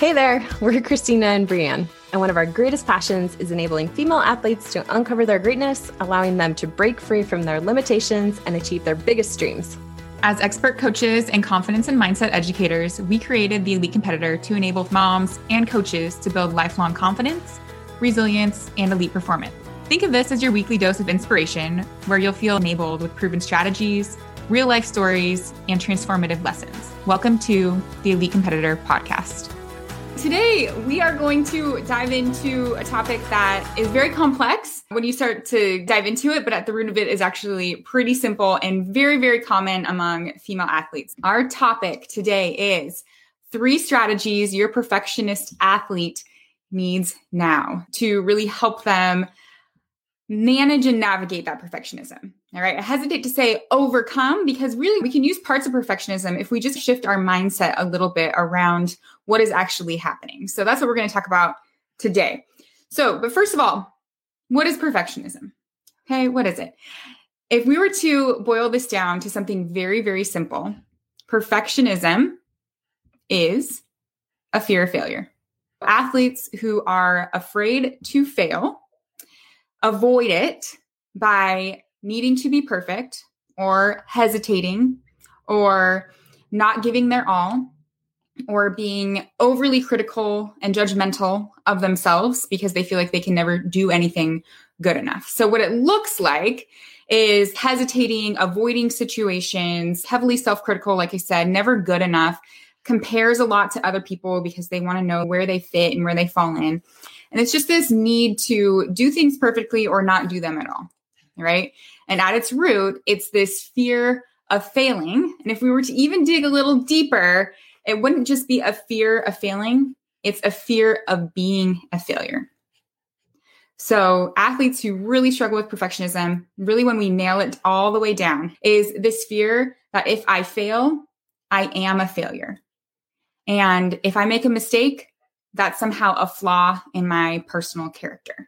Hey there, we're Christina and Brianne, and one of our greatest passions is enabling female athletes to uncover their greatness, allowing them to break free from their limitations and achieve their biggest dreams. As expert coaches and confidence and mindset educators, we created the Elite Competitor to enable moms and coaches to build lifelong confidence, resilience, and elite performance. Think of this as your weekly dose of inspiration, where you'll feel enabled with proven strategies, real-life stories, and transformative lessons. Welcome to the Elite Competitor podcast. Today, we are going to dive into a topic that is very complex when you start to dive into it, but at the root of it is actually pretty simple and very, very common among female athletes. Our topic today is 3 strategies your perfectionist athlete needs now to really help them manage and navigate that perfectionism. All right. I hesitate to say overcome because really we can use parts of perfectionism if we just shift our mindset a little bit around what is actually happening. So that's what we're going to talk about today. But first of all, what is perfectionism? Okay. What is it? If we were to boil this down to something very, very simple, perfectionism is a fear of failure. Athletes who are afraid to fail avoid it by needing to be perfect or hesitating or not giving their all or being overly critical and judgmental of themselves because they feel like they can never do anything good enough. So what it looks like is hesitating, avoiding situations, heavily self-critical, like I said, never good enough, compares a lot to other people because they want to know where they fit and where they fall in. And it's just this need to do things perfectly or not do them at all, right? And at its root, it's this fear of failing. And if we were to even dig a little deeper, it wouldn't just be a fear of failing. It's a fear of being a failure. So athletes who really struggle with perfectionism, really when we nail it all the way down, is this fear that if I fail, I am a failure. And if I make a mistake, that's somehow a flaw in my personal character.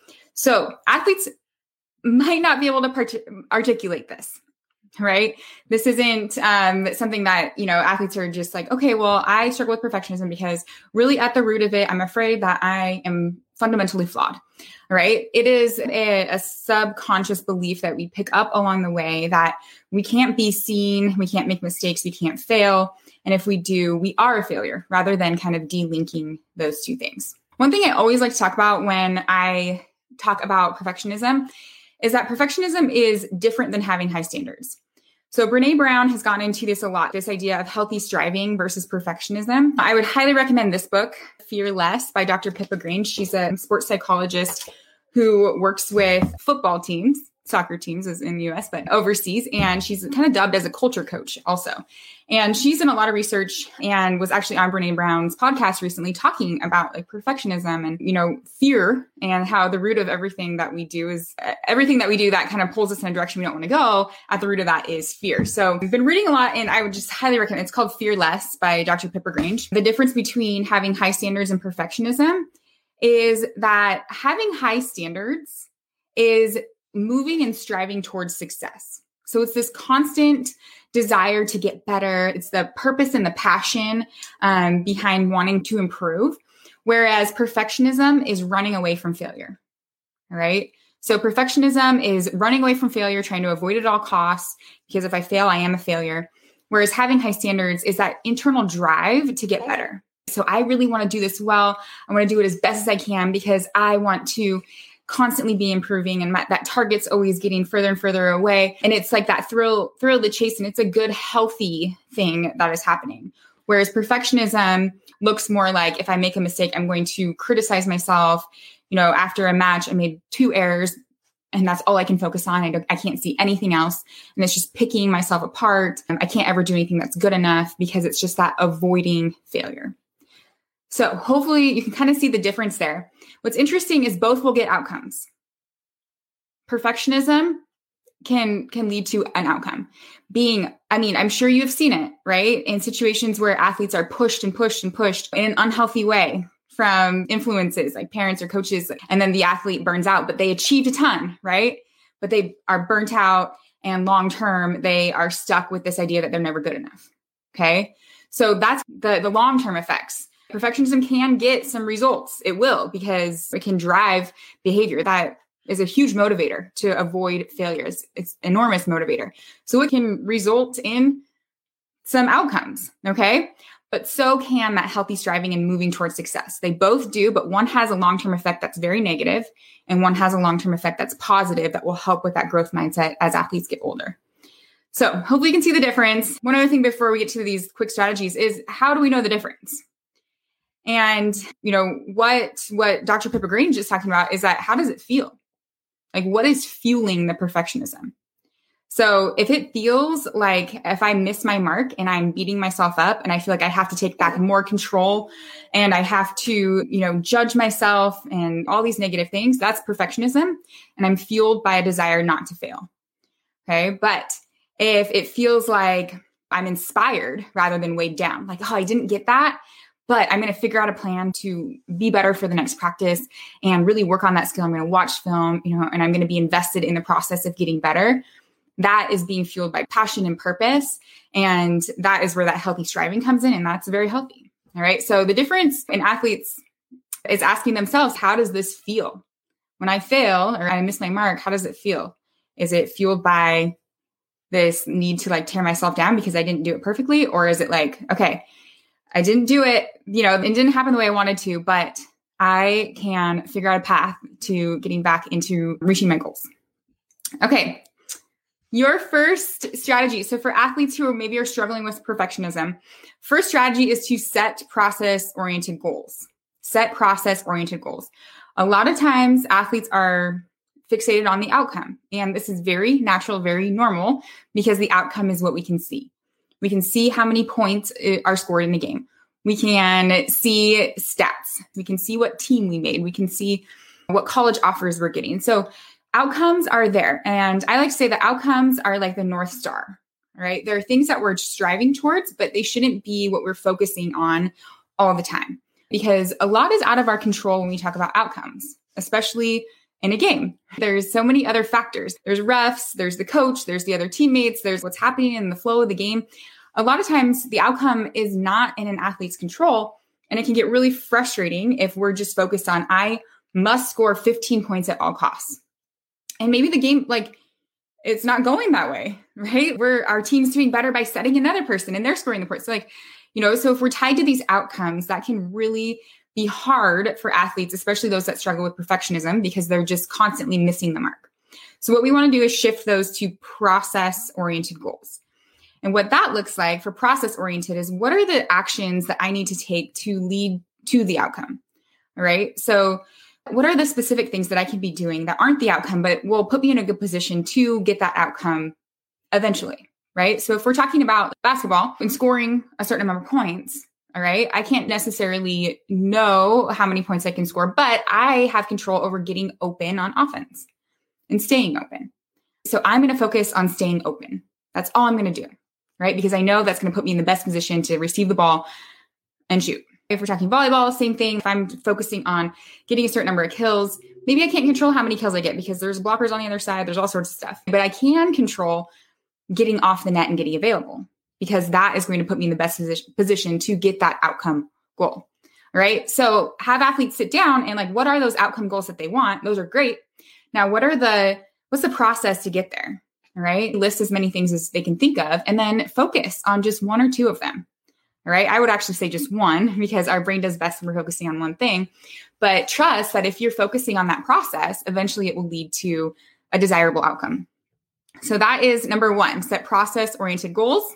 So athletes might not be able to articulate this, right? This isn't something that, athletes are just like, okay, well, I struggle with perfectionism because really at the root of it, I'm afraid that I am fundamentally flawed, right? It is a subconscious belief that we pick up along the way that we can't be seen, we can't make mistakes, we can't fail. And if we do, we are a failure rather than kind of delinking those two things. One thing I always like to talk about when I talk about perfectionism is that perfectionism is different than having high standards. So Brené Brown has gone into this a lot, this idea of healthy striving versus perfectionism. I would highly recommend this book, Fear Less by Dr. Pippa Grange. She's a sports psychologist who works with football teams, soccer teams is in the US, but overseas. And she's kind of dubbed as a culture coach also. And she's done a lot of research and was actually on Brené Brown's podcast recently talking about like perfectionism and, fear and how the root of everything that we do is everything that we do that kind of pulls us in a direction we don't want to go. At the root of that is fear. So I've been reading a lot and I would just highly recommend, it's called Fear Less by Dr. Pippa Grange. The difference between having high standards and perfectionism is that having high standards is moving and striving towards success. So it's this constant desire to get better. It's the purpose and the passion behind wanting to improve. Whereas perfectionism is running away from failure. All right. So perfectionism is running away from failure, trying to avoid it at all costs, because if I fail, I am a failure. Whereas having high standards is that internal drive to get better. So I really want to do this well. I want to do it as best as I can because I want to constantly be improving and that target's always getting further and further away. And it's like that thrill of the chase. And it's a good, healthy thing that is happening. Whereas perfectionism looks more like if I make a mistake, I'm going to criticize myself. After a match, I made 2 errors and that's all I can focus on. I can't see anything else. And it's just picking myself apart. I can't ever do anything that's good enough because it's just that avoiding failure. So hopefully you can kind of see the difference there. What's interesting is both will get outcomes. Perfectionism can lead to an outcome. I'm sure you've seen it, right? In situations where athletes are pushed and pushed and pushed in an unhealthy way from influences like parents or coaches, and then the athlete burns out, but they achieved a ton, right? But they are burnt out and long-term, they are stuck with this idea that they're never good enough. Okay. So that's the long-term effects. Perfectionism can get some results. It will, because it can drive behavior. That is a huge motivator to avoid failures. It's enormous motivator. So it can result in some outcomes, okay? But so can that healthy striving and moving towards success. They both do, but one has a long-term effect that's very negative, and one has a long-term effect that's positive that will help with that growth mindset as athletes get older. So hopefully you can see the difference. One other thing before we get to these quick strategies is, how do we know the difference? And, what Dr. Pippa Grange is talking about is that, how does it feel? Like, what is fueling the perfectionism? So if it feels like if I miss my mark and I'm beating myself up and I feel like I have to take back more control and I have to, judge myself and all these negative things, that's perfectionism. And I'm fueled by a desire not to fail. Okay. But if it feels like I'm inspired rather than weighed down, like, oh, I didn't get that, but I'm going to figure out a plan to be better for the next practice and really work on that skill. I'm going to watch film, and I'm going to be invested in the process of getting better. That is being fueled by passion and purpose. And that is where that healthy striving comes in. And that's very healthy. All right. So the difference in athletes is asking themselves, how does this feel? When I fail or I miss my mark, how does it feel? Is it fueled by this need to tear myself down because I didn't do it perfectly? Or is it like, okay, I didn't do it, it didn't happen the way I wanted to, but I can figure out a path to getting back into reaching my goals. Okay. Your first strategy. So for athletes who maybe are struggling with perfectionism, first strategy is to set process-oriented goals. Set process-oriented goals. A lot of times athletes are fixated on the outcome. And this is very natural, very normal, because the outcome is what we can see. We can see how many points are scored in the game. We can see stats. We can see what team we made. We can see what college offers we're getting. So outcomes are there. And I like to say that outcomes are like the North Star, right? There are things that we're striving towards, but they shouldn't be what we're focusing on all the time, because a lot is out of our control when we talk about outcomes, especially in a game. There's so many other factors. There's refs, there's the coach, there's the other teammates, there's what's happening in the flow of the game. A lot of times the outcome is not in an athlete's control, and it can get really frustrating if we're just focused on, I must score 15 points at all costs. And maybe the game, it's not going that way, right? Our team's doing better by setting another person and they're scoring the points. So so if we're tied to these outcomes, that can really be hard for athletes, especially those that struggle with perfectionism, because they're just constantly missing the mark. So what we want to do is shift those to process-oriented goals. And what that looks like for process-oriented is, what are the actions that I need to take to lead to the outcome? All right. So what are the specific things that I can be doing that aren't the outcome, but will put me in a good position to get that outcome eventually, right? So if we're talking about basketball and scoring a certain number of points, all right, I can't necessarily know how many points I can score, but I have control over getting open on offense and staying open. So I'm going to focus on staying open. That's all I'm going to do, right? Because I know that's going to put me in the best position to receive the ball and shoot. If we're talking volleyball, same thing. If I'm focusing on getting a certain number of kills, maybe I can't control how many kills I get because there's blockers on the other side. There's all sorts of stuff. But I can control getting off the net and getting available, because that is going to put me in the best position to get that outcome goal. All right. So have athletes sit down and what are those outcome goals that they want? Those are great. Now, what's the process to get there? All right. List as many things as they can think of, and then focus on just one or two of them. All right. I would actually say just one, because our brain does best when we're focusing on one thing. But trust that if you're focusing on that process, eventually it will lead to a desirable outcome. So that is number one, set process-oriented goals.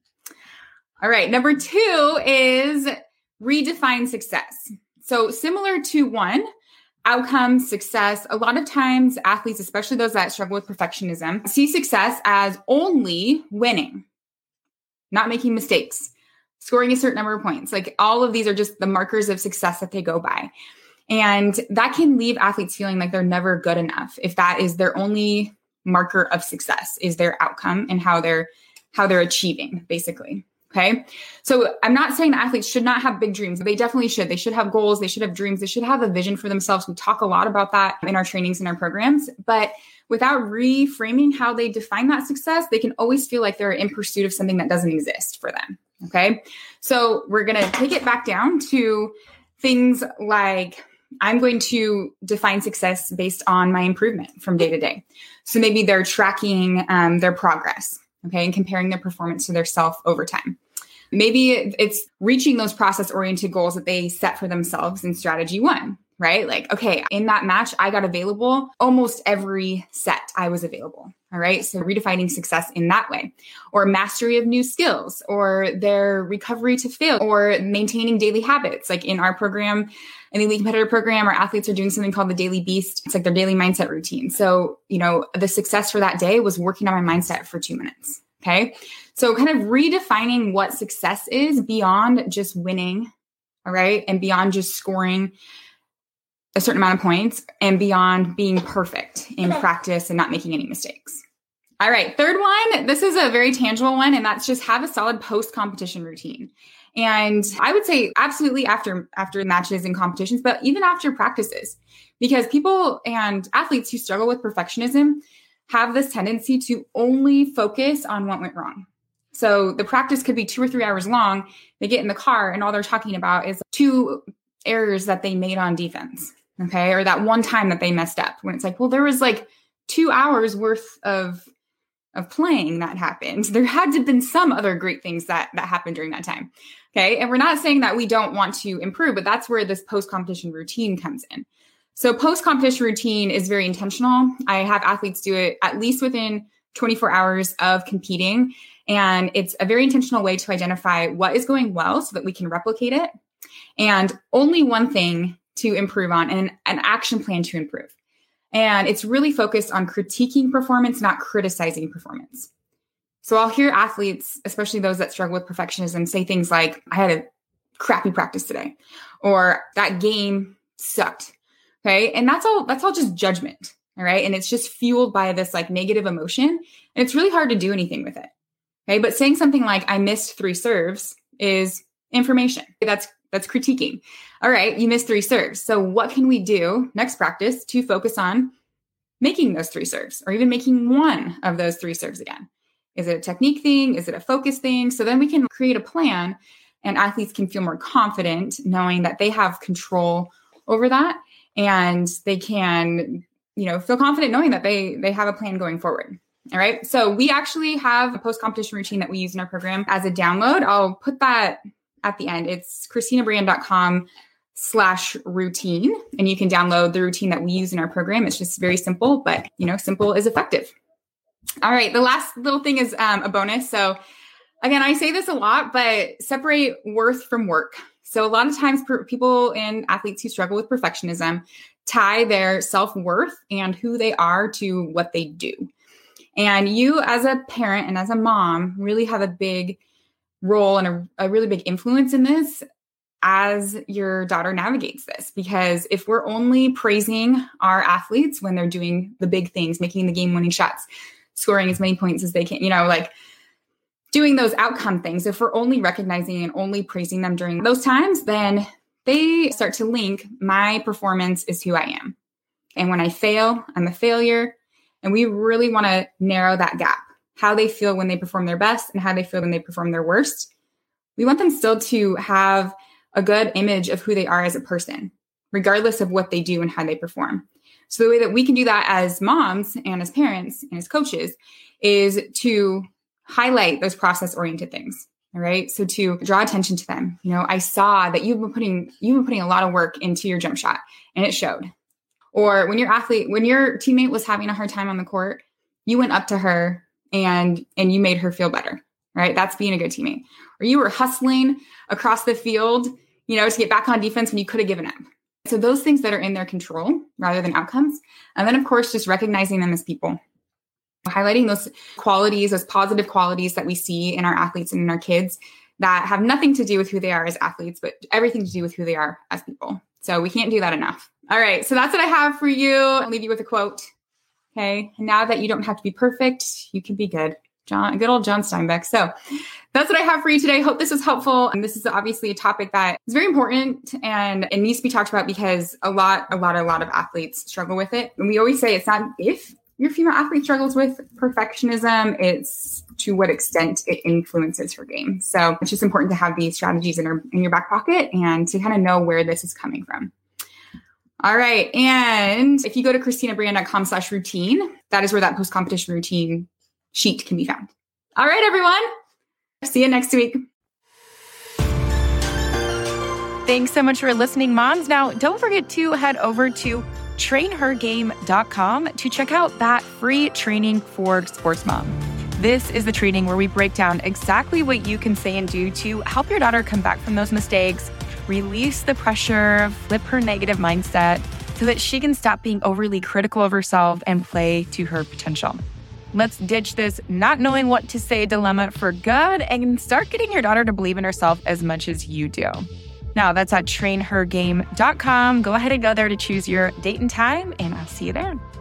All right. Number two is redefine success. So similar to one, outcome, success, a lot of times athletes, especially those that struggle with perfectionism, see success as only winning, not making mistakes, scoring a certain number of points. All of these are just the markers of success that they go by. And that can leave athletes feeling like they're never good enough if that is their only marker of success, is their outcome and how they're achieving, basically. Okay. So I'm not saying that athletes should not have big dreams. They definitely should. They should have goals. They should have dreams. They should have a vision for themselves. We talk a lot about that in our trainings and our programs, but without reframing how they define that success, they can always feel like they're in pursuit of something that doesn't exist for them. Okay. So we're going to take it back down to things like, I'm going to define success based on my improvement from day to day. So maybe they're tracking their progress, okay, and comparing their performance to their self over time. Maybe it's reaching those process-oriented goals that they set for themselves in strategy 1, right? Like, okay, in that match, I got available almost every set I was available. All right. So redefining success in that way, or mastery of new skills, or their recovery to fail, or maintaining daily habits. Like in our program, in the Elite Competitor program, our athletes are doing something called the Daily Beast. It's like their daily mindset routine. So, the success for that day was working on my mindset for 2 minutes. Okay. So kind of redefining what success is beyond just winning. All right. And beyond just scoring a certain amount of points, and beyond being perfect in practice and not making any mistakes. All right. Third one, this is a very tangible one, and that's just have a solid post-competition routine. And I would say absolutely after matches and competitions, but even after practices, because people and athletes who struggle with perfectionism have this tendency to only focus on what went wrong. So the practice could be 2 or 3 hours long. They get in the car and all they're talking about is 2 errors that they made on defense. Okay. Or that one time that they messed up, when it's like, well, there was like 2 hours worth of playing that happened. There had to have been some other great things that happened during that time. Okay. And we're not saying that we don't want to improve, but that's where this post-competition routine comes in. So post-competition routine is very intentional. I have athletes do it at least within 24 hours of competing. And it's a very intentional way to identify what is going well so that we can replicate it. And only one thing to improve on, and an action plan to improve. And it's really focused on critiquing performance, not criticizing performance. So I'll hear athletes, especially those that struggle with perfectionism, say things like, I had a crappy practice today, or that game sucked. Okay. And that's all just judgment. All right. And it's just fueled by this like negative emotion. And it's really hard to do anything with it. Okay. But saying something like, I missed 3 serves is information. That's critiquing. All right, you missed 3 serves. So what can we do next practice to focus on making those 3 serves, or even making 1 of those 3 serves again? Is it a technique thing? Is it a focus thing? So then we can create a plan, and athletes can feel more confident knowing that they have control over that, and they can, feel confident knowing that they have a plan going forward. All right. So we actually have a post-competition routine that we use in our program as a download. I'll put that at the end. It's ChristinaBrand.com/routine. And you can download the routine that we use in our program. It's just very simple, but simple is effective. All right. The last little thing is a bonus. So again, I say this a lot, but separate worth from work. So a lot of times people and athletes who struggle with perfectionism tie their self-worth and who they are to what they do. And you as a parent and as a mom really have a big role and a really big influence in this as your daughter navigates this. Because if we're only praising our athletes when they're doing the big things, making the game-winning shots, scoring as many points as they can, like doing those outcome things, if we're only recognizing and only praising them during those times, then they start to link my performance is who I am. And when I fail, I'm a failure. And we really want to narrow that gap. How they feel when they perform their best and how they feel when they perform their worst. We want them still to have a good image of who they are as a person, regardless of what they do and how they perform. So the way that we can do that as moms and as parents and as coaches is to highlight those process-oriented things. All right. So to draw attention to them. I saw that you've been putting a lot of work into your jump shot, and it showed. Or when your teammate was having a hard time on the court, you went up to her and you made her feel better, right? That's being a good teammate. Or you were hustling across the field, to get back on defense when you could have given up. So those things that are in their control rather than outcomes. And then of course, just recognizing them as people, highlighting those qualities, those positive qualities that we see in our athletes and in our kids that have nothing to do with who they are as athletes, but everything to do with who they are as people. So we can't do that enough. All right. So that's what I have for you. I'll leave you with a quote. Okay. Now that you don't have to be perfect, you can be good. Good old John Steinbeck. So that's what I have for you today. Hope this was helpful. And this is obviously a topic that is very important and it needs to be talked about because a lot of athletes struggle with it. And we always say it's not if your female athlete struggles with perfectionism. It's to what extent it influences her game. So it's just important to have these strategies in your back pocket and to kind of know where this is coming from. All right. And if you go to ChristinaBrianne.com/routine, that is where that post-competition routine sheet can be found. All right, everyone. See you next week. Thanks so much for listening, moms. Now, don't forget to head over to trainhergame.com to check out that free training for sports mom. This is the training where we break down exactly what you can say and do to help your daughter come back from those mistakes, release the pressure, flip her negative mindset so that she can stop being overly critical of herself and play to her potential. Let's ditch this not knowing what to say dilemma for good and start getting your daughter to believe in herself as much as you do. Now, that's at trainhergame.com. Go ahead and go there to choose your date and time, and I'll see you there.